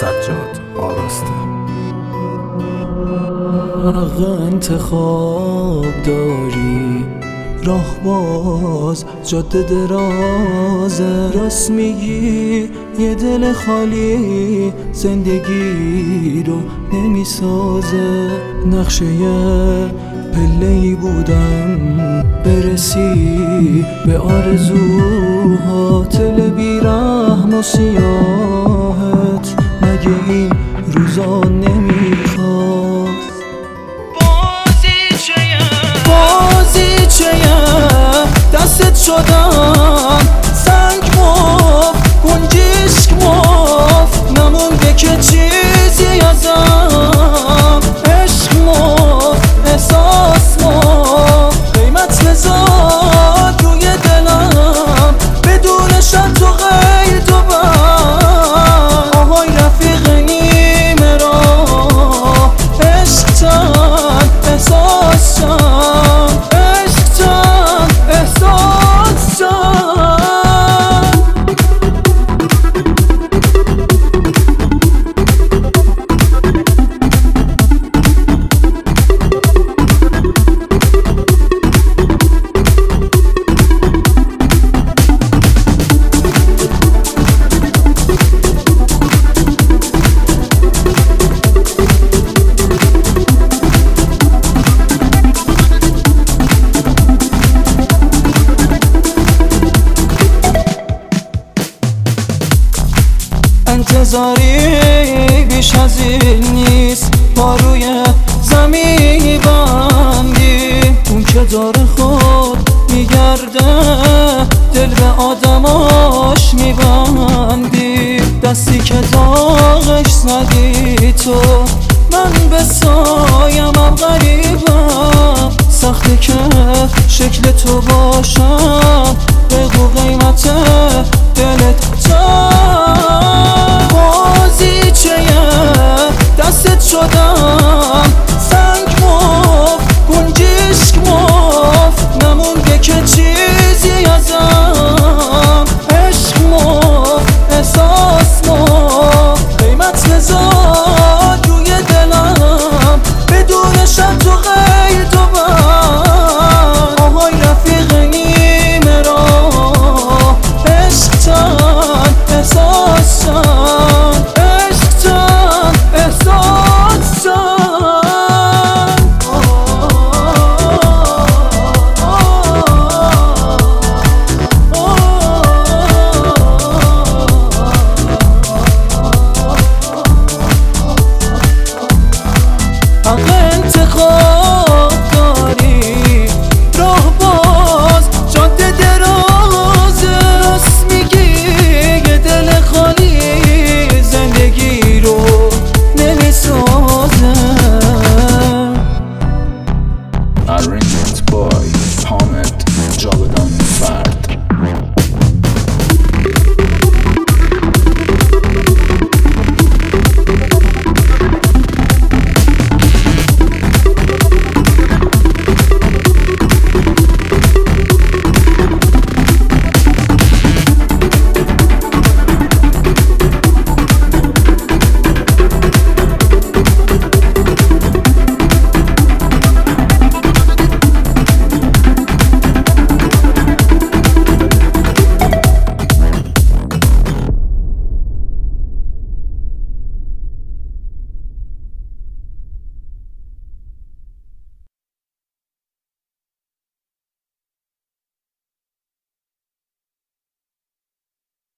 سجاد آراسته. حق انتخاب داری، راه باز جاده درازه. راست میگی یه دل خالی زندگی رو نمیسازه. نقشه پله‌ای بودم برسی به آرزوها، دل بیرحم و سیاهت مگه این روزا نمیخواست؟ بازیچه دستت شدم، سنگ مفت گنجشک مفت، نمونده که چیزی ازم. عشق مفت احساس مفت، قیمت نزاد روی دلم بدون شرط و قید و بند. آهای رفیق نیمه راه، عشق تن احساس تن، عشق تن احساس تن. انتظاری بیش از این نیست، پا روی زمین بندی. اون که داره خود میگرده، دل به آدماش میبندی. دستی که داغش زدی تو، من به سایمم غریبم. سخته که شکل تو باشم، بگو قیمت دلت چند؟ بازیچه دستت شدم،